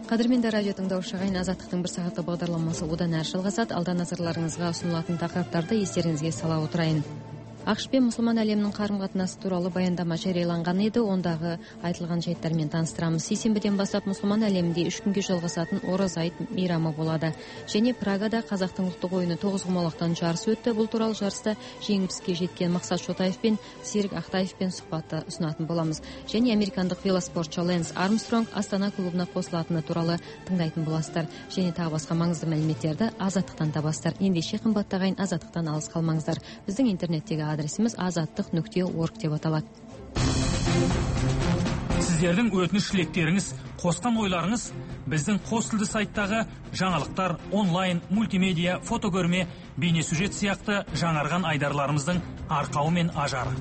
Қадірменді радио тыңдаушы ағайын, Азаттықтың бір сағаты бағдарламасы одан әрі жалғасады. Алда назарларыңызға ұсынылатын тақырыптарды естеріңізге сала отырайын. ақш пен мұсылман әлемінің қарым-қатынасы туралы баяндама жарияланған еді. Ондағы айтылған жайттармен таныстырамыз. Сейсенбіден бастап мұсылман әлемінде 3 күнге жалғасатын ораза айт мейрамы болады. Және Прагада қазақтың ұлттық ойыны тоғызқұмалақтан жарыс өтті. Бұл туралы жарыста жеңіске жеткен Мақсат Шотаев пен Серік Ақтаевпен сұхбатты ұсынатын боламыз. Және американдық велоспортшы Лэнс Армстронг Астана клубына қосылатыны туралы тыңдайтын боласыздар. Және тағы басқа маңызды мәліметтерді Азаттықтан табасыздар. Ендеше қымбатты ағайын, Азаттықтан алыс қалмаңыздар. Біздің интернеттегі адресіміз azаттық.org деп аталады. Сіздердің өтініш-тілектеріңіз, қосқан ойларыңыз біздің қос тілді сайттағы жаңалықтар, онлайн, мультимедиа, фотокөрме, бейнесюжет сияқты жаңарған айдарларымыздың арқауы мен ажары.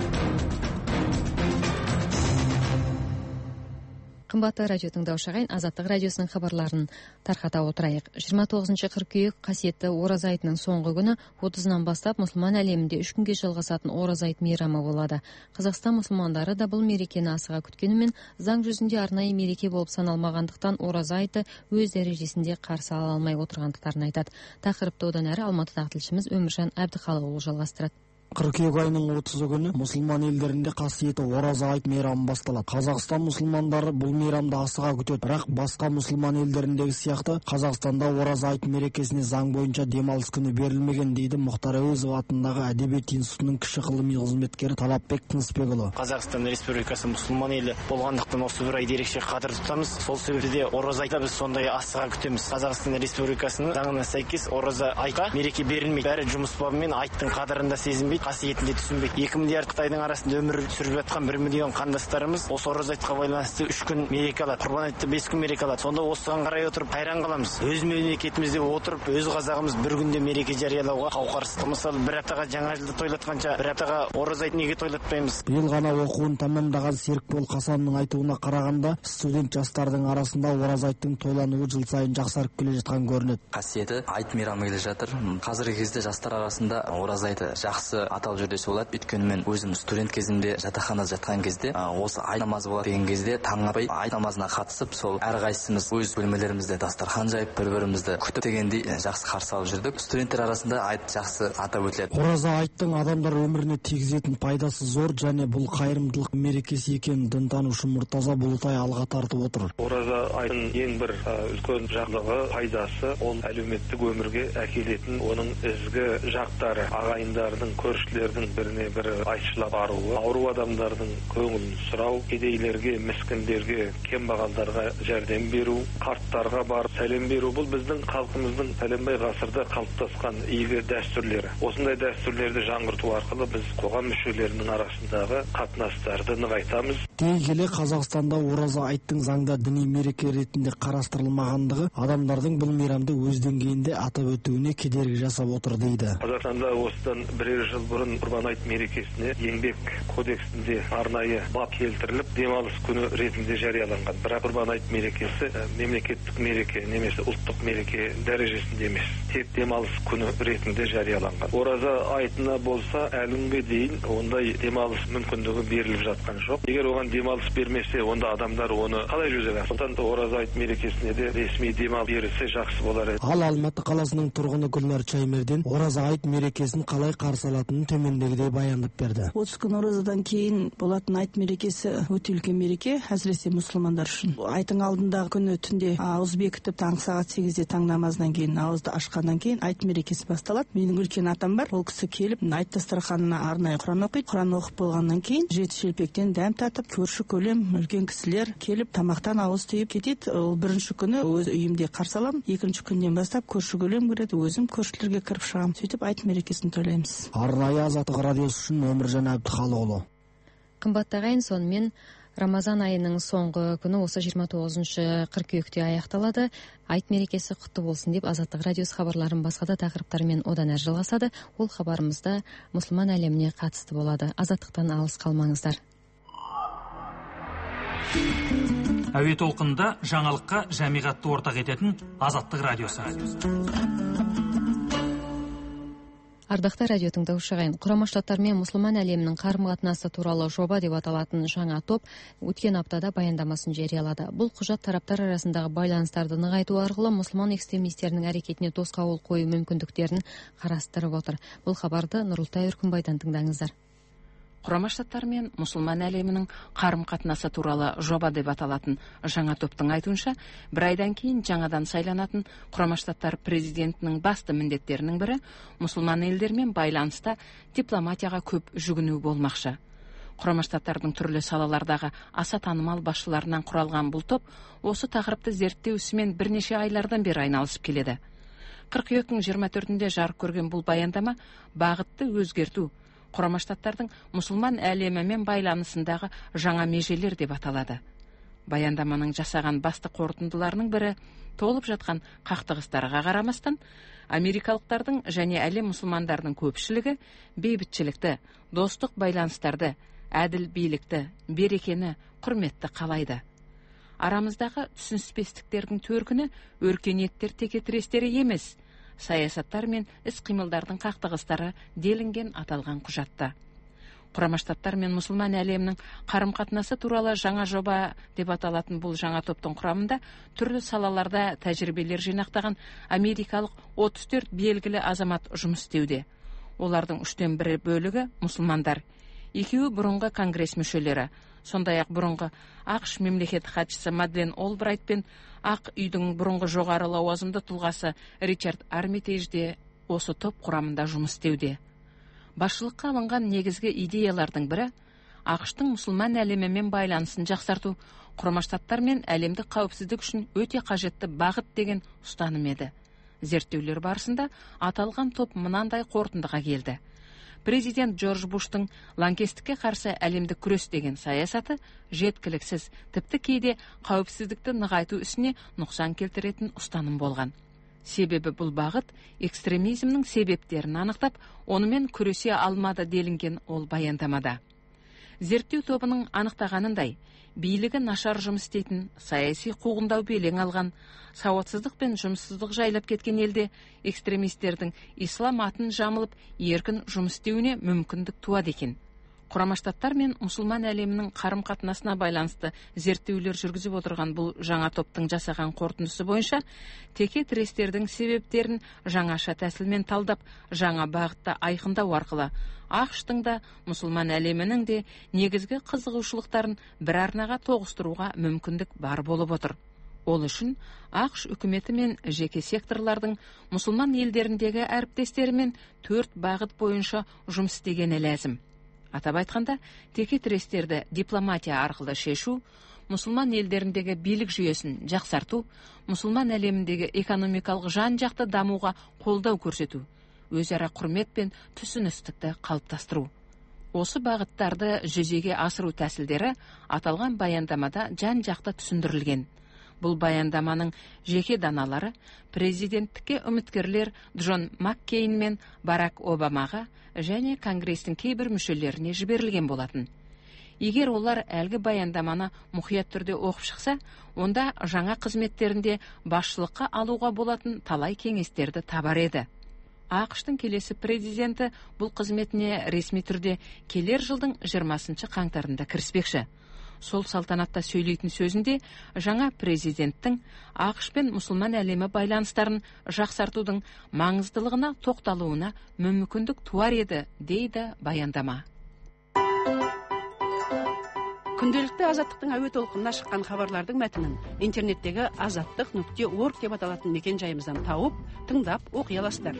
Қымбатты радио тыңдаушы ағайын, Азаттық радиосының хабарларын тарқата отырайық. 29 қыркүйек қасиетті ораза айтының соңғы күні 30-нан бастап мұсылман әлемінде 3 күнге жалғасатын ораза айт мейрамы болады. Қазақстан мұсылмандары да бұл мерекені асыға күткенімен, заң жүзінде арнайы мереке болып саналмағандықтан ораза айты өз дәрежесінде қарсы ала алмай отырғандықтарын айтады. Тақырыпты одан әрі Алматыдағы тілшіміз Өміржан Әбдіхалықұлы жалғастырады. Қыркүйек айының 30 күні мұсылман елдерінде қасиеті ораза айт мейрамы басталады. Қазақстан мұсылмандары бұл мейрамды асыға күтеді. Бірақ басқа мұсылман елдеріндегі сияқты Қазақстанда ораза айт мерекесіне заң бойынша демалыс күні берілмеген, дейді Мұхтар Әуезов атындағы Әдебиет институтының кіші ғылыми қызметкері Талапбек Тынысбекұлы. Қазақстан Республикасы мұсылман елі болғандықтан осы бір айды ерекше қадір тұтамыз. Сол себепті де ораза айтты біз сондай асыға күтеміз. Қазақстан Республикасының заңына сәйкес ораза айтқа мереке берілмейді. Бәрі жұмыс бабымен айттың қадірін да сезінбейді, қасиетінде түсінбейді. 2 миллиард Қытайдың арасында өмір сүріп жатқан 1 миллион қандастарымыз осы ораза айтқа байланысты 3 күн мереке алады. Құрбан айтты 5 күн мереке алады. Сонда осыған қарай отырып қайран қаламыз. Өз мемлекетімізде отырып, өз қазағымыз бір күнде мереке жариялауға қауқарсыз. Мысалы, бір аптаға жаңа жылды тойлатқанша, бір аптаға ораза айт неге тойлатпаймыз? Биыл ғана оқуын тамамдаған Серікбол Қасанның айтуына қарағанда, студент жастардың арасында ораза айттың тойлануы жыл сайын жақсарып келе жатқан көрінеді. Қасиеті айт мейрамы келе жатыр. Қазіргі кезде жастар арасында ораза айты жақсы аталып жүр десе болады. Өйткені мен өзім студент кезімде жатақханада жатқан кезде осы айт намазы болады деген кезде таң атпай айт намазына қатысып, сол әрқайсымыз өз бөлмелерімізде дастархан жайып, бір-бірімізді күтіп дегендей жақсы қарсы алып жүрдік. Студенттер арасында айт жақсы атап өтіледі. Ораза айттың адамдар өміріне тигізетін пайдасы зор, және бұл қайырымдылық мерекесі екенін дінтанушы Мұртаза Бұлытай алға тартып отыр. Ораза айттың ең бір үлкен жағдығы, пайдасы, ол әлеуметтік өмірге әкелетін оның ізгі жақтары, ағайындардың, көршілердің біріне бірі айтшылап баруы, ауру адамдардың көңілін сұрау, кедейлерге, міскіндерге, кембағалдарға жәрдем беру, қарттарға барып сәлем беру, бұл біздің халқымыздың пәленбай ғасырда қалыптасқан игі дәстүрлері. Осындай дәстүрлерді жаңғырту арқылы біз қоғам мүшелерінің арасындағы қатынастарды нығайтамыз. Дей келе, Қазақстанда ораза айттың заңда діни мереке ретінде қарастырылмағандығы адамдардың бұл мейрамды өз деңгейінде атап өтуіне кедергі жасап отыр, дейді. Қазақстанда осыдан бірер жыл бұрын Құрбан айт мерекесіне еңбек кодексінде арнайы бап келтіріліп, демалыс күні ретінде жарияланған. Бірақ Құрбан айт мерекесі мемлекеттік мереке немесе ұлттық мереке дәрежесінде емес, тек демалыс күні ретінде жарияланған. Ораза айтына болса, әлі дейін ондай демалыс мүмкіндігі беріліп жатқан жоқ. Егер оған демалыс бермесе, онда адамдар оны қалай жүзеге асырады? Сондықтан ораза айт мерекесіне де ресми демалыс берілсе жақсы болар еді. Ал Алматы қаласының тұрғыны Гүлнар Чаймерден ораза айт мерекесін қалай қарсы алатынын төмендегідей баяндап берді. 30 күн оразадан кейін болатын айт мерекесі өте үлкен мереке, әсіресе мұсылмандар үшін. Айттың алдындағы күні түнде ауыз бекітіп, таңғы сағат 8-де таң намазынан кейін, ауызды ашқаннан кейін айт мерекесі басталады. Менің үлкен атам бар, ол кісі келіп, айт дастарханына арнайы Құран оқиды. Құран оқып болғаннан кейін жеті шелпектен дәм татып, көрші көлем үлкен кісілер келіп тамақтан ауыз түйіп кетеді. Ол бірінші күні өз үйімде қарсы аламын. Екінші күннен бастап көрші көлем кіреді, өзім көршілерге кіріп шығамын. Сөйтіп айт мерекесін тойлаймыз. Арнайы Азаттық радиосы үшін Өміржан Әбдіхалықұлы. Қымбатты ағайын, сонымен Рамазан айының соңғы күні осы 29 қыркүйекте аяқталады. Айт мерекесі құтты болсын деп Азаттық радиосы хабарларын басқа да тақырыптармен одан әрі жалғасады. Ол хабарымызда мұсылман әлеміне қатысты болады. Азаттықтан алыс қалмаңыздар. Әуе толқынында жаңалыққа жамиғатты ортақ ететін Азаттық радиосы. Ардакты радио тыңдоочу агайын, Курама Штаттар менен мусулман әлеминин карым-катнасы тууралуу жоба деп аталатын жаңа топ өткен аптада баяндамасын жарыялады. Бул кужат тараптар арасындагы байланыстарды нығайтуу аркылуу мусулман экстремисттеринин аракетине тоскоол коюу мүмкүндүктөрүн карастырып отур. Бул кабарды Нурултай Өркүнбайдан тыңдаңыздар. Курама Штаттар мен мусулман әлеминин карым-катнасы тууралуу жоба деп аталатын жаңа топтун айтуунча, бир айдан кийин жаңадан сайланатын Курама Штаттар президентинин басты міндеттеринин бири мусулман элдер менен байланыста дипломатияга көп жүгүнүү болмакчы. Курама Штаттардын түрлүү салалардагы аса таанымал башчыларынан куралган бул топ осы такырыпты зерттөө исимен бир нече айлардан бери айналышып келеді. Кыркүйөктүн 24-нде жарык көргөн бул баяндама багытты өзгертүү, Курама Штаттардын мусулман әлеми менен байланысындагы жаңа межелер деп аталады. Баяндаманын жасаган басты корутундуларынын бири толуп жаткан кактыгыстарга карамастан, америкалыктардын және әлем мусулмандарынын көпчүлүгү бейбитчиликти, достук байланыстарды, адил бийликти, берекени, курметти каалайды. Арамыздагы түшүнүшпестиктердин төркүнү өркөнияттер текетирестери эмес, саясаттар мен іс-қимылдардың қақтығыстары делінген аталған құжатта. Курама Штаттар мен мусулман әлемінің қарым-қатынасы туралы жаңа жоба деп аталатын бұл жаңа топтың құрамында түрлі салаларда тәжірибелер жинақтаған америкалық 34 белгілі азамат жұмыс істеуде. Олардың 3/1 бөлігі мусулмандар, 2 бұрынғы конгресс мүшелері, сондай-ақ бұрынғы АКШ мемлекеттик хатчысы Мадлен Олбрайт пен Ак үйдің бұрынғы жоғары лауазымды тұлғасы Ричард Армитейж де осы топ құрамында жұмыс істеуде. Басшылыққа алынған негізгі идеялардың бірі АКШтың мусулман әлемімен байланысын жақсарту, Курама Штаттар мен әлемдік қауіпсіздік үшін өте қажетті бағыт деген ұстаным еді. Зерттеулер барысында аталған топ мынандай қорытындыға келді. Президент Джордж Буштың лаңкестікке қарсы әлемдік күрес деген саясаты жеткіліксіз, тіпті кейде қауіпсіздікті нығайту ісіне нұқсан келтіретін ұстаным болған. Себебі бұл бағыт экстремизмнің себептерін анықтап, онымен күресе алмады делінген ол баяндамада. Зерттеу тобының анықтағанындай, бийлігі нашар жұмыс істейтін, саяси қуғындау белең алған, сауатсыздық пен жұмыссыздық жайлап кеткен елде экстремистердің ислам атын жамылып еркін жұмыс істеуіне мүмкіндік туады екен. Курама Штаттар мен мусулман әлемінің қарым-қатынасына байланысты зерттеулер жүргізіп отырған бұл жаңа топтың жасаған қорытындысы бойынша теке тірестердің себептерін жаңаша тәсілмен талдап, жаңа бағытта айқындау арқылы АКШтың да мусулман әлемінің де негізгі қызығушылықтарын бір арнаға тоғыстыруға мүмкіндік бар болып отыр. Ол үшін АКШ үкіметі мен жеке секторлардың мусулман елдеріндегі әріптестерімен 4 бағыт бойынша жұмыс істегені ләзім. Атап айтқанда, теке тірестерді дипломатия арқылы шешу, мусулман елдеріндегі билік жүйесін жақсарту, мусулман әлеміндегі экономикалық жан-жақты дамуға қолдау көрсету, өзара құрмет пен түсіністікті қалыптастыру. Осы бағыттарды жүзеге асыру тәсілдері аталған баяндамада жан-жақты түсіндірілген. Бұл баяндаманың жеке даналары президенттікке үміткерлер Джон Маккейн мен Барак Обамаға және конгресстің кейбір мүшелеріне жіберілген болатын. Егер олар әлгі баяндаманы мұқият түрде оқып шықса, онда жаңа қызметтерінде басшылыққа алуға болатын талай кеңестерді табар еді. АКШтың келесі президенті бұл қызметіне ресми түрде келер жылдың 20 қаңтарында кіріспекші. Сол салтанатта сөйлейтін сөзінде жаңа президенттің АКШ пен мусулман әлемі байланыстарын жақсартудың маңыздылығына тоқталуына мүмкіндік туар еді, дейді баяндама. Күнделікті азаттықтың әуе толқынына шыққан хабарлардың мәтінін интернеттегі azattik.org деп аталатын мекен жайымыздан тауып, тыңдап оқи аласыздар.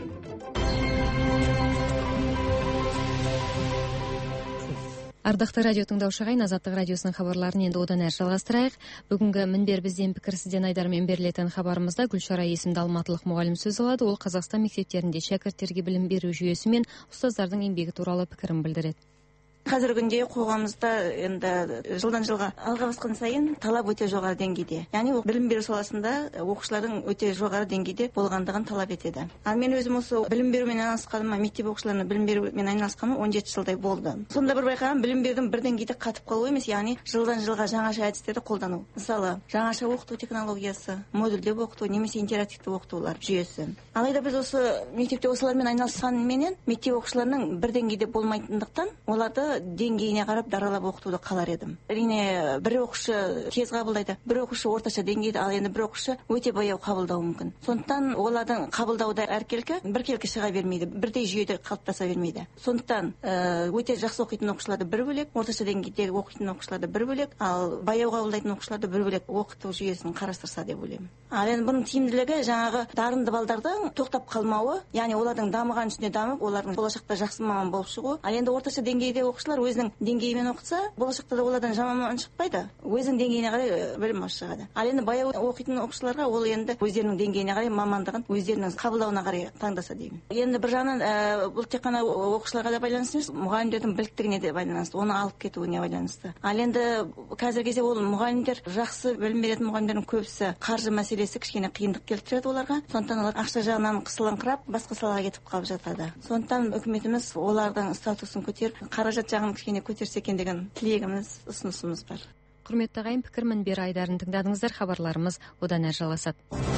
Ардакты радио тыңдаушы агайын, Азаттык радиосунун хабарларын енді одан әрі жалғастырайық. Бүгінгі Мінбер бізден пікір сізден айдармен берілетін хабарымызда Гүлшара есімді алматылық мұғалім сөз алады. Ол Қазақстан мектептерінде шәкірттерге білім беру жүйесі мен ұстаздардың еңбегі туралы пікірін білдіреді. Қазіргі күнде қоғамымызда енді жылдан жылға алға басқан сайын талап өте жоғары деңгейде. Яғни білім беру саласында оқушылардың өте жоғары деңгейде болғандығын талап етеді. Ал мен өзім осы білім берумен айналысқаныма, мектеп оқушыларына білім берумен айналысқаныма 17 жылдай болды. Сонда бір байқағам, білім берудің бір деңгейде қатып қалу емес, яғни жылдан жылға жаңаша әдістерді қолдану. Мысалы, жаңаша оқыту технологиясы, модульдеп оқыту немесе интерактивті оқытулар жүйесі. Алайда біз осы мектепте осылармен айналысқанменен мектеп оқушыларының бір деңгейде болмайтындықтан оларды деңгейіне қарап даралап оқытуды қалар едім. Әрине, бір оқушы тез қабылдайды, бір оқушы орташа деңгейде, ал енді бір оқушы өте баяу қабылдауы мүмкін. Сондықтан олардың қабылдауда әркелкі біркелкі шыға бермейді, бірдей жүйеде қалыптаса бермейді. Сондықтан өте жақсы оқитын оқушыларды бір бөлек, орташа деңгейдегі оқитын оқушыларды бір бөлек, ал баяу қабылдайтын оқушыларды бір бөлек оқыту жүйесін қарастырса деп ойлаймын. Ал енді бұның тиімділігі жаңағы дарынды балдардың тоқтап қалмауы, яғни олардың дамыған үстіне дамып, олардың болашақта жақсы маман болып шығуы. Ал енді орташа деңгейде оқушылар өзінің деңгейімен оқытса, болашақта да олардан жаман маман шықпайды, өзінің деңгейіне қарай білім шығады. Ал енді баяу оқитын оқушыларға ол енді өздерінің деңгейіне қарай мамандығын өздерінің қабылдауына қарай таңдаса деймін. Енді бір жағынан бұл тек қана оқушыларға да байланысты емес, мұғалімдердің біліктілігіне де байланысты, оны алып кетуіне байланысты. Ал енді қазіргі кезде ол мұғалімдер, жақсы білім беретін мұғалімдердің көбісі қаржы мәселесі кішкене қиындық келтіреді оларға. Сондықтан олар ақша жағынан қысылыңқырап басқа салаға кетіп қалып жатады. Сондықтан үкіметіміз олардың статусын көтеріп, қаражат жағын кішкене көтерсе екен деген тілегіміз, ұсынысымыз бар. Құрметті ағайын, пікір мінбері айдарын тыңдадыңыздар. Хабарларымыз одан әрі жалғасады.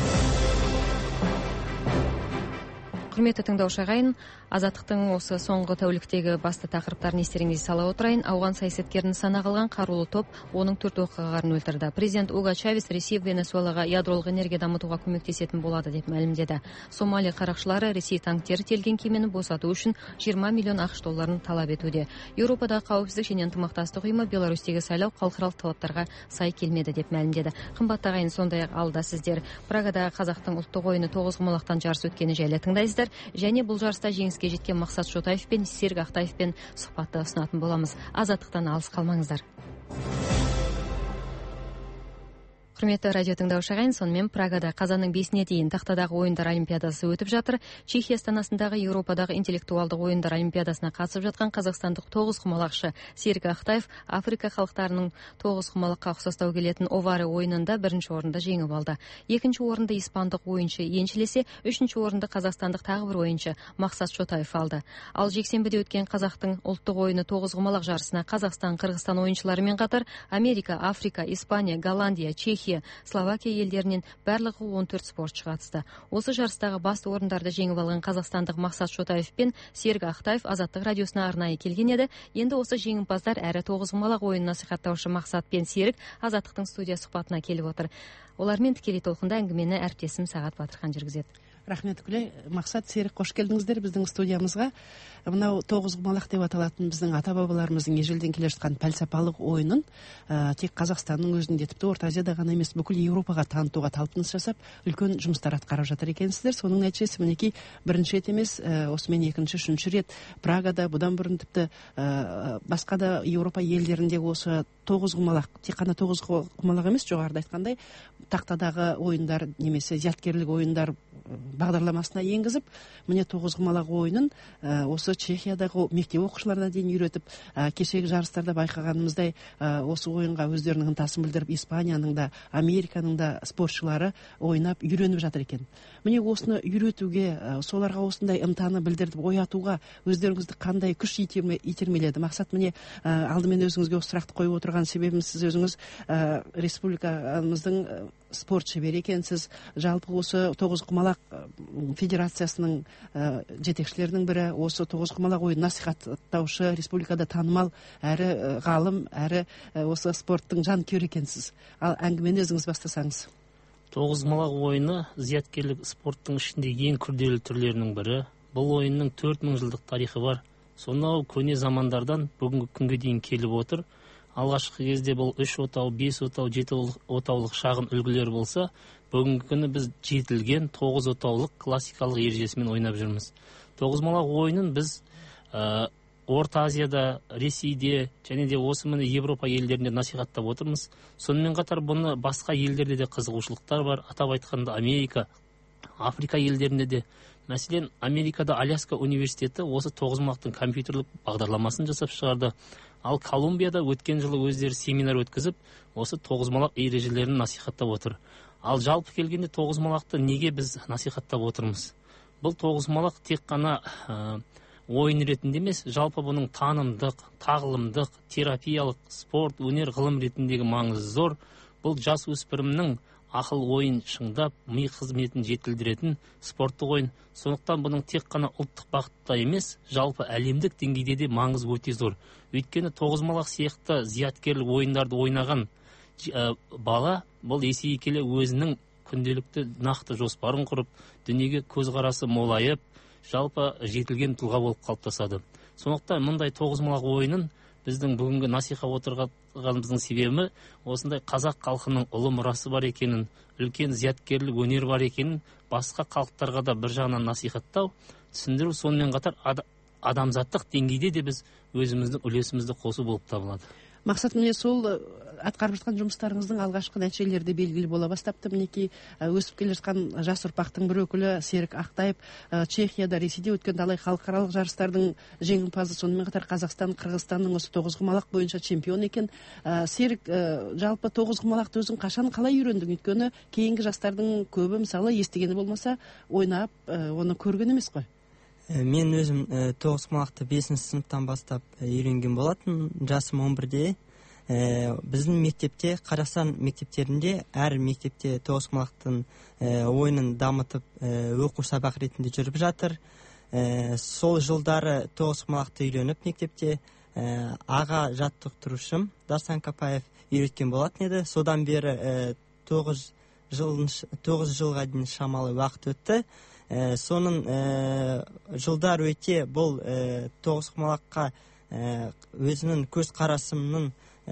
Құрметті тыңдаушы ағайын, Азаттықтың осы соңғы тәуліктегі басты тақырыптарын естеріңізге сала отырайын. Ауған саясаткерін сана қылған қарулы топ оның 4 оқиғаларын өлтірді. Президент Уго Чавес Ресей Венесуэлаға ядролық энергия дамытуға көмектесетін болады деп мәлімдеді. Сомали қарақшылары Ресей танктері тиелген кемені босату үшін 20 миллион ақш долларын талап етуде. Еуропадағы қауіпсіздік және ынтымақтастық ұйымы Беларусьтегі сайлау халықаралық талаптарға сай келмеді деп мәлімдеді. Қымбатты ағайын, сондай-ақ алда сіздер Прагадағы қазақтың ұлттық ойыны 9 құмалақтан жарыс өткені жайлы тыңдайсыздар, және бұл жарыста жеңіске жеткен Мақсат Шотаев пен Серік Ақтаевпен сұхбатты ұсынатын боламыз. Азаттықтан алыс қалмаңыздар. Құрметті радио тыңдаушы ағайын, сонымен Прагада қазанның 5-іне дейін тақтадағы ойындар олимпиадасы өтіп жатыр. Чехия астанасындағы Еуропадағы интеллектуалдық ойындар олимпиадасына қатысып жатқан қазақстандық 9 құмалақшы Серік Ақтаев Африка халықтарының 9 құмалаққа ұқсастау келетін Оваре ойынында 1-ші орынды жеңіп алды. 2-ші орынды испандық ойыншы еншілесе, 3-ші орынды қазақстандық тағы бір ойыншы Мақсат Шотаев алды. Ал жексенбіде өткен қазақтың ұлттық ойыны 9 құмалақ жарысына Қазақстан, Қырғызстан ойыншыларымен қатар Америка, Африка, Испания, Голландия, Чехия, Словакия елдерінен барлығы 14 спортшы қатысты. Осы жарыстағы басты орындарды жеңіп алған қазақстандық Мақсат Шотаев пен Серік Ақтаев Азаттық радиосына арнайы келген еді. Енді осы жеңімпаздар әрі 9 құмалақ ойынын насихаттаушы Мақсат пен Серік Азаттықтың студия сұхбатына келіп отыр. Олармен тікелей толқында әңгімені әріптесім Сағат Батырхан жүргізеді. Рахмет Күлей. Мақсат, Серік, қош келдіңіздер біздің студиямызға. Мынау 9 құмалақ деп аталатын біздің ата-бабаларымыздың ежелден келе жатқан пәлсапалық ойынын тек Қазақстанның өзінде, тіпті Орта Азияда ғана емес, бүкіл Еуропаға танытуға талпыныс жасап, үлкен жұмыстар атқарып жатыр екенсіздер. Соның нәтижесі мінекей бірінші рет емес, осымен екінші, үшінші рет Прагада, бұдан бұрын тіпті басқа да Еуропа елдерінде осы 9 құмалақ, тек қана 9 құмалақ емес, жоғарыда айтқандай, тақтадағы ойындар немесе зияткерлік ойындар бағдарламасына енгізіп, міне 9 құмалақ ойынын осы Чехиядағы мектеп оқушыларына дейін үйретіп, кешегі жарыстарда байқағанымыздай осы ойынға өздерінің ынтасын білдіріп, Испанияның да, Американың да спортшылары ойнап үйреніп жатыр екен. Міне осыны үйретуге, соларға осындай ынтаны білдіріп, оятуға өздеріңізді қандай күш итермеледі? Мақсат, міне алдымен өзіңізге осы сұрақты қойып отырған себебім, сіз өзіңіз республикамыздың спорт шебері екенсіз. Жалпы осы 9 құмалақ федерациясының жетекшілерінің бірі, осы 9 құмалақ ойын насихаттаушы, республикада танымал әрі ғалым, әрі осы спорттың жанкүйері екенсіз. Ал әңгімені өзіңіз бастасаңыз. 9 құмалақ ойыны зияткерлік спорттың ішінде ең күрделі түрлерінің бірі. Бұл ойынның 4000 жылдық тарихы бар. Сонау көне замандардан бүгінгі күнге дейін келіп отыр. Алғашқы кезде бұл 3 отау, 5 отау, 7 отаулық шағын үлгілер болса, бүгінгі күні біз жетілген 9 отаулық классикалық ережесімен ойнап жүрміз. 9 құмалақ ойынын біз Орта Азияда, Ресейде және де осы міне Европа елдерінде насихаттап отырмыз. Сонымен қатар бұны басқа елдерде де қызығушылықтар бар. Атап айтқанда Америка, Африка елдерінде де Мәселен, Америкада Аляска университеті осы тоғызқұмалақтың компьютерлік бағдарламасын жасап шығарды. Ал Колумбияда өткен жылы өздері семинар өткізіп, осы тоғызқұмалақ ережелерін насихаттап отыр. Ал жалпы келгенде тоғызқұмалақты неге біз насихаттап отырмыз? Бұл тоғызқұмалақ тек қана ойын ретінде емес, жалпы бұның танымдық, тағылымдық, терапиялық, спорт, өнер, ғылым ретіндегі маңызы зор. Бұл жас өспірімнің ақыл ойын шыңдап, ми қызметін жетілдіретін спорттық ойын. Сондықтан бұның тек қана ұлттық бағытта емес, жалпы әлемдік деңгейде де маңызы өте зор. Өйткені тоғызқұмалақ сияқты зияткерлік ойындарды ойнаған бала бұл есейе келе өзінің күнделікті нақты жоспарын құрып, дүниеге көзқарасы молайып, жалпы жетілген тұлға болып қалыптасады. Сондықтан мұндай тоғызқұмалақ ойынын біздің бүгінгі насиха отырғанымыздың себебі осындай қазақ халқының ұлы мұрасы бар екенін, үлкен зияткерлік өнер бар екенін басқа халықтарға да бір жағынан насихаттау, түсіндіру, сонымен қатар адамзаттық деңгейде де біз өзіміздің үлесімізді қосу болып табылады. Мақсат, міне сол атқарып жатқан жұмыстарыңыздың алғашқы нәтижелері де белгілі бола бастапты. Мінекей өсіп келе жатқан жас ұрпақтың бір өкілі Серік Ақтаев Чехияда, Ресейде өткен талай халықаралық жарыстардың жеңімпазы, сонымен қатар Қазақстан, Қырғызстанның осы тоғызқұмалақ бойынша чемпион екен. Серік, жалпы тоғызқұмалақты өзің қашан қалай үйрендің? Өйткені кейінгі жастардың көбі мысалы естігені болмаса ойнап, оны көрген емес қой. Мен өзім тоғызқұмалақты 5-ші сыныптан бастап үйренген болатын, жасым 11-де. Біздің мектепте, Қазақстан мектептерінде әр мектепте тоғызқұмалақтың ойынын дамытып оқу сабақ ретінде жүріп жатыр. Сол жылдары тоғызқұмалақты үйреніп мектепте аға жаттықтырушым Дарсан Капаев үйреткен болатын еді. Содан бері 9 жылға дейін шамалы уақыт өтті. Соның жылдар өте бұл тоғызқұмалаққа өзінің көзқарасым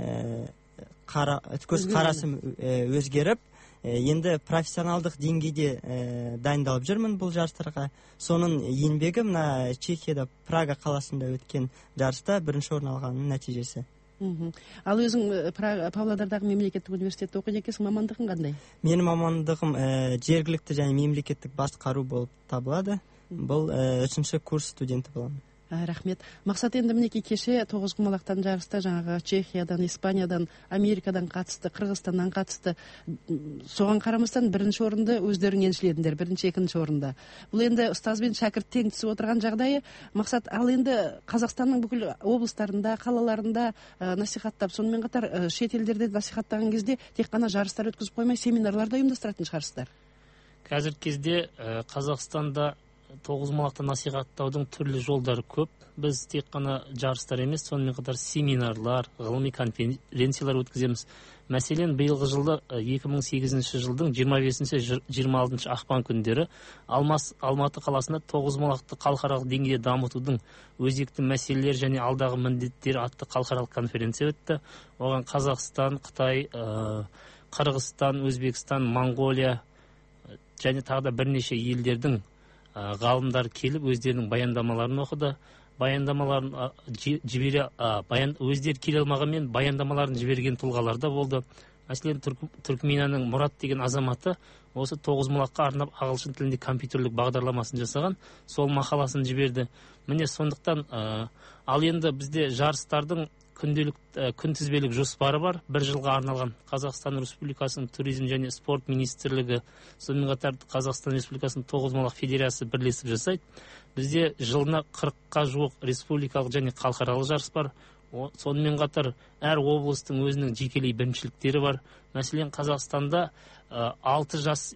өзгеріп, енді профессионалдық деңгейде дайындалып жүрмін бұл жарыстарға. Соның еңбегі мына Чехияда, Прага қаласында өткен жарыста бірінші орын алғанның нәтижесі. Ал өзің Павлодардағы мемлекеттік университетте оқиды екенсің, мамандығың қандай? Менің мамандығым жергілікті және мемлекеттік басқару болып табылады. Бұл 3-ші курс студенті боламын. Рахмет. Мақсат, енді мінекей кеше тоғызқұмалақтан жарыста жаңағы Чехиядан, Испаниядан, Америкадан қатысты, Қырғызстаннан қатысты. Соған қарамастан бірінші орынды өздерің еншіледіңдер, бірінші, екінші орында. Бұл енді ұстаз бен шәкірт тең түсіп отырған жағдайы. Мақсат, ал енді Қазақстанның бүкіл облыстарында, қалаларында насихаттап, сонымен қатар шет елдерде насихаттаған кезде тек қана жарыстар өткізіп қоймай, семинарлар да ұйымдастыратын шығарсыздар. Қазір кезде Қазақстанда тоғызқұмалақты насихаттаудың түрлі жолдары көп. Біз тек қана жарыстар емес, сонымен қатар семинарлар, ғылыми конференциялар өткіземіз. Мәселен, биылғы жылда 2008 жылдың 25-26 ақпан күндері Алматы қаласында тоғызқұмалақты халықаралық деңгейде дамытудың өзекті мәселелері және алдағы міндеттері атты халықаралық конференция өтті. Оған Қазақстан, Қытай, Қырғызстан, Өзбекстан, Монғолия және тағы да бірнеше елдердің ғалымдар келіп өздерінің баяндамаларын оқыды. Баяндамаларын өздері келе алмағанмен баяндамаларын жіберген тұлғалар да болды. Мәселен, Түркменияның Мұрат деген азаматы осы тоғызқұмалаққа арнап ағылшын тілінде компьютерлік бағдарламасын жасаған, сол мақаласын жіберді. Міне сондықтан ал енді бізде жарыстардың күнтізбелік жоспары бар. Бір жылға арналған Қазақстан Республикасының туризм және спорт министрлігі, сонымен қатар Қазақстан Республикасының тоғызқұмалақ федерациясы бірлесіп жасайды. Бізде жылына 40-қа жуық республикалық және халықаралық жарыс бар. Сонымен қатар әр облыстың өзінің жекелей біріншіліктері бар. Мәселен, Қазақстанда 9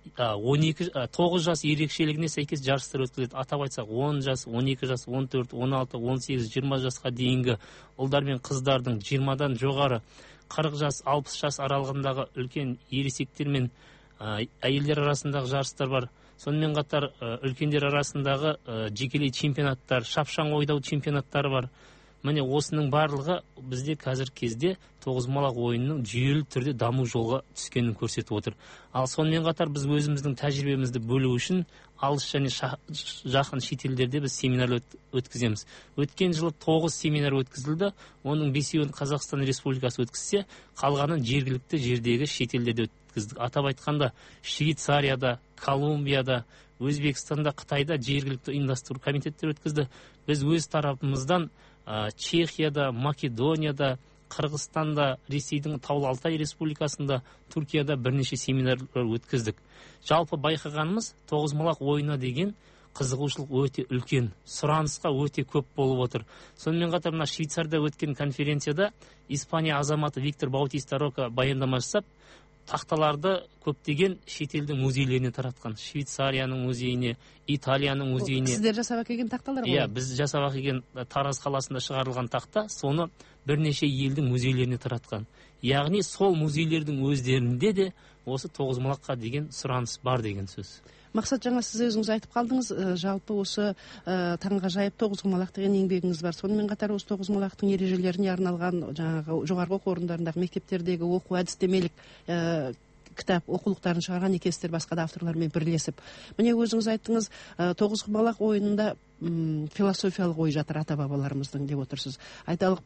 жас ерекшелігіне сәйкес жарыстар өткізіледі. Атап айтсақ, 10 жас, 12 жас, 14, 16, 18, 20 жасқа дейінгі ұлдар мен қыздардың 20-дан жоғары, 40 жас, 60 жас аралығындағы үлкен ересектер мен әйелдер арасындағы жарыстар бар. Сонымен қатар үлкендер арасындағы жекелей чемпионаттар, шапшаң ойнау чемпионаттары бар. Міне осының барлығы бізде қазір кезде тоғызқұмалақ ойынының жүйелі түрде даму жолға түскенін көрсетіп отыр. Ал сонымен қатар біз өзіміздің тәжірибемізді бөлу үшін алыс және жақын шетелдерде біз семинар өткіземіз. Өткен жылы 9 семинар өткізілді. Оның 5-еуін Қазақстан Республикасы өткізсе, қалғанын жергілікті жердегі шетелдерде өткіздік. Атап айтқанда, Швейцарияда, Колумбияда, Өзбекстанда, Қытайда жергілікті ұйымдастыру комитеттер өткізді. Біз өз тарапымыздан Чехияда, Македонияда, Қырғызстанда, Ресейдің Таулы Алтай Республикасында, Түркияда бірнеше семинарлар өткіздік. Жалпы байқағанымыз тоғызқұмалақ ойына деген қызығушылық өте үлкен, сұранысқа өте көп болып отыр. Сонымен қатар мына Швейцарда өткен конференцияда Испания азаматы Виктор Баутиста Рока баяндама жасап, тақталарды көптеген шетелдің музейлеріне таратқан. Швейцарияның музейіне, Италияның музейіне. Сіздер жасап әкелген тақталар ғой? Иә, біз жасап әкелген Тараз қаласында шығарылған тақта, соны бірнеше елдің музейлеріне таратқан. Яғни сол музейлердің өздерінде де осы тоғызқұмалаққа деген сұраныс бар деген сөз. Мақсат, жаңа сіз өзіңіз айтып қалдыңыз, жалпы осы таңғажайып тоғызқұмалақ деген еңбегіңіз бар. Сонымен қатар осы тоғызқұмалақтың ережелеріне арналған жаңағы жоғарғы оқу орындарындағы мектептердегі оқу әдістемелік кітап оқулықтарын шығарған екенсіздер басқа да авторлармен бірлесіп. Міне өзіңіз айттыңыз, тоғызқұмалақ ойынында философиялық ой жатыр ата бабаларымыздың деп отырсыз. Айталық,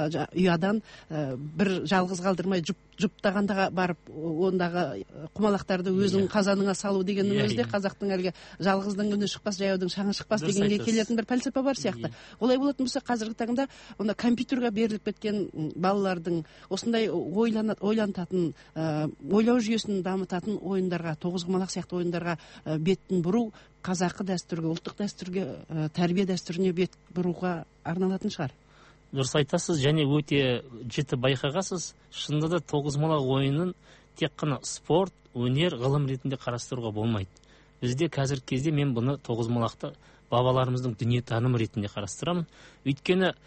ұядан бір жалғыз қалдырмай жұптағандаға барып, ондағы құмалақтарды өзінің қазаныңа салу дегеннің өзінде қазақтың әлгі жалғыздың үні шықпас, жаяудың шаңы шықпас дегенге келетін бір пәлсапа бар сияқты. Олай болатын болса, қазіргі таңда онда компьютерге беріліп кеткен балалардың осындай ойлантатын, ойлау жүйесін дамытатын ойындарға, тоғызқұмалақ сияқты ойындарға бетін бұру қазақы дәстүрге, ұлттық дәстүрге, тәрбие дәстүріне бет бұруға арналатын шығар. Дұрыс айтасыз, және өте жіті байқағасыз. Шынында да тоғызқұмалақ ойынын тек қана спорт, өнер, ғылым ретінде қарастыруға болмайды. Бізде қазіргі кезде мен бұны тоғызқұмалақты бабаларымыздың дүниетанымы ретінде қарастырамын. Өйткені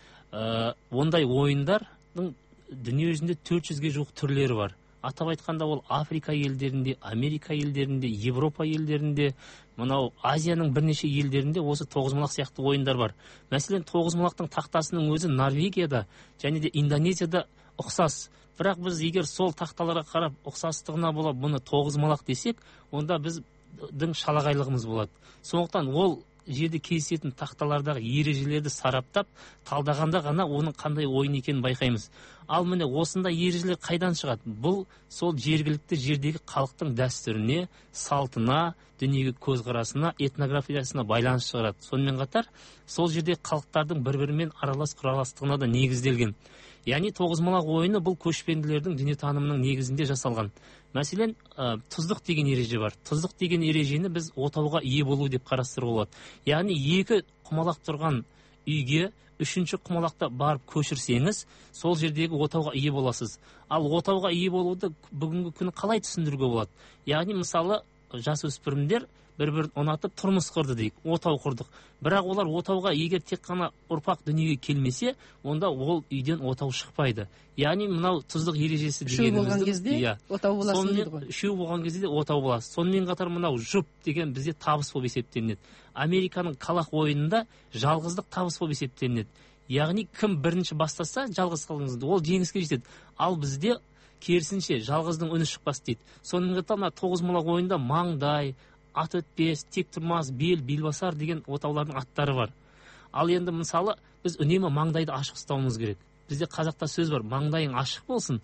ондай ойындардың дүние жүзінде 400-ге жуық түрлері бар. Атап айтқанда ол Африка елдерінде, Америка елдерінде, Европа елдерінде, мынау Азияның бірнеше елдерінде осы тоғызқұмалақ сияқты ойындар бар. Мәселен, тоғызқұмалақтың тақтасының өзі Норвегияда және де Индонезияда ұқсас. Бірақ біз егер сол тақталарға қарап ұқсастығына бола бұны тоғызқұмалақ десек, онда біздің шалағайлығымыз болады. Сондықтан ол жерде кездесетін тақталардағы ережелерді сараптап, талдағанда ғана оның қандай ойын екенін байқаймыз. Ал міне осындай ережелер қайдан шығады? Бұл сол жергілікті жердегі халықтың дәстүріне, салтына, дүниеге көзқарасына, этнографиясына байланысты шығарады. Сонымен қатар сол жерде халықтардың бір-бірімен аралас құраластығына да негізделген. Яғни тоғызқұмалақ ойыны бұл көшпенділердің дүниетанымының негізінде жасалған. Мәселен, тұздық деген ереже бар. Тұздық деген ережені біз отауға ие болу деп қарастыруға болады. Яғни екі құмалақ тұрған үйге үшінші құмалақта барып көшірсеңіз, сол жердегі отауға ие боласыз. Ал отауға ие болуды бүгінгі күні қалай түсіндіруге болады? Яғни мысалы жасөспірімдер бір-бірін ұнатып тұрмыс құрды дейік, отау құрдық. Бірақ олар отауға егер тек қана ұрпақ дүниеге келмесе, онда ол үйден отау шықпайды. Яғни мынау тұздық ережесі дегенімізді. Үшеу болған кезде отау боласың дейді ғой. Үшеу болған кезде де отау боласыз. Сонымен қатар мынау жұп деген бізде табыс болып есептелінеді. Американың қалақ ойынында жалғыздық табыс болып есептелінеді. Яғни кім бірінші бастаса, жалғыз қалыңыз, ол жеңіске жетеді. Ал бізде керісінше жалғыздың үні шықпас дейді. Сонымен қатар мына тоғызқұмалақ ойында маңдай, ат өтпес, тек тұрмас, белбасар деген отаулардың аттары бар. Ал енді мысалы біз үнемі маңдайды ашық ұстауымыз керек. Бізде қазақта сөз бар, маңдайың ашық болсын,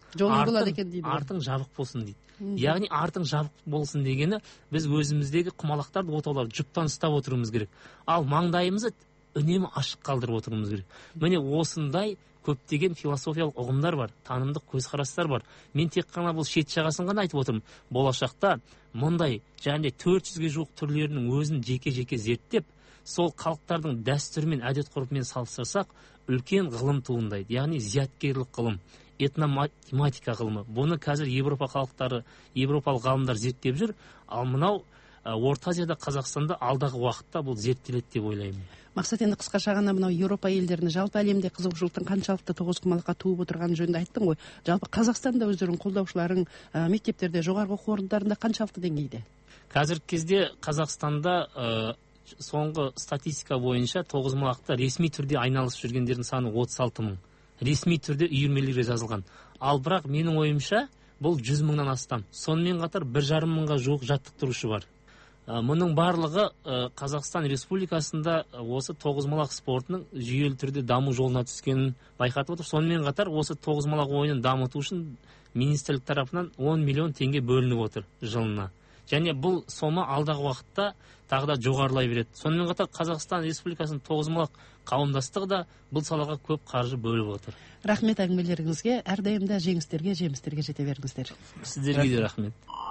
артың жабық болсын дейді. Яғни артың жабық болсын дегені біз өзіміздегі құмалақтарды, отауларды жұптан ұстап отыруымыз керек. Ал маңдайымызды үнемі ашық қалдырып отыруымыз керек. Міне осындай көптеген философиялық ұғымдар бар, танымдық көзқарастар бар. Мен тек қана бұл шет жағасын ғана айтып отырмын. Болашақта мұндай және 400-ге жуық түрлерінің өзін жеке-жеке зерттеп, сол халықтардың дәстүрімен, әдет-ғұрпымен салыстырсақ, үлкен ғылым туындайды. Яғни зияткерлік ғылым, этноматематика ғылымы. Бұны қазір Европа халықтары, европалық ғалымдар зерттеп жүр. Ал мынау Орта Азияда, Қазақстанда алдағы уақытта бұл зерттеледі деп ойлаймын. Мақсат, енді қысқаша ғана мынау Европа елдеріне, жалпы әлемде қызығушылықтың қаншалықты тоғызқұмалаққа туып отырғаны жөнінде айттың ғой. Жалпы Қазақстанда өздерінің қолдаушыларың мектептерде, жоғарғы оқу орындарында қаншалықты деңгейде? Қазіргі кезде Қазақстанда соңғы статистика бойынша тоғызқұмалақта ресми түрде айналысып жүргендердің саны 36 мың. Ресми түрде үйірмелерге жазылған. Ал бірақ менің ойымша бұл 100 мыңнан астам. Сонымен қатар 1,5 мыңға жуық жаттықтырушы бар. Мұның барлығы Қазақстан Республикасында осы тоғызқұмалақ спортының жүйелі түрде даму жолына түскенін байқатып отыр. Сонымен қатар осы тоғызқұмалақ ойынын дамыту үшін министрлік тарапынан 10 миллион теңге бөлініп отыр жылына. және бұл сома алдағы уақытта тағы да жоғарылай береді. Сонымен қатар Қазақстан Республикасының тоғызқұмалақ қауымдастығы да бұл салаға көп қаржы бөліп отыр. Рахмет әңгімелеріңізге, әрдайымда жеңістерге жете беріңіздер. Сіздерге де рахмет.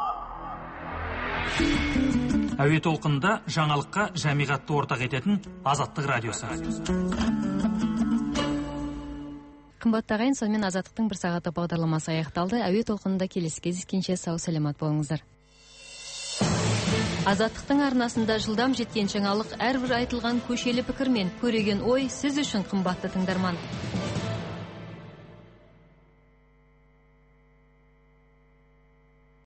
Әуе толқынында жаңалыққа жамиғатты ортақ ететін Азаттық радиосы. Қымбатты ағайын, сонымен Азаттықтың бір сағаты бағдарламасы аяқталды. Әуе толқынында келесі кездескенше сау саламат болыңыздар. Азаттықтың арнасында жылдам жеткен жаңалық, әрбір айтылған көшелі пікір мен көреген ой сіз үшін қымбатты тыңдарман.